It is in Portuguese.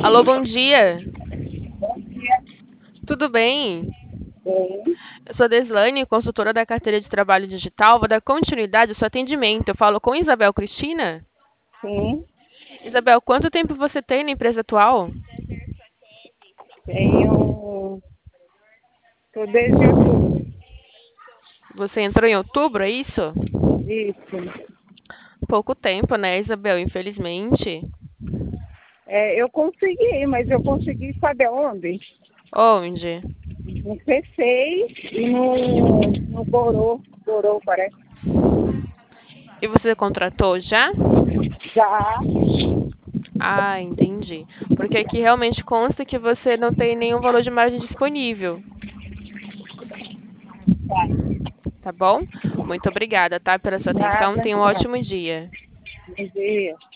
Alô, bom dia. Bom dia. Tudo bem? Bem, Eu sou Deslane, consultora da carteira de trabalho digital. Vou dar continuidade ao seu atendimento. Eu falo com Isabel Cristina. sim, Isabel, quanto tempo você tem na empresa atual? tenho. Tô desde outubro. Você entrou em outubro, é isso? Isso. Pouco tempo, né, Isabel? Infelizmente. Eu consegui, mas eu consegui, sabe aonde? Onde? No C6 e no Borô. Borô, parece. E você contratou já? Já, Ah, entendi. Porque aqui realmente consta que você não tem nenhum valor de margem disponível, tá. tá bom? Muito obrigada, tá, pela sua atenção. Nada, Tenha um nada. ótimo dia. Bom dia.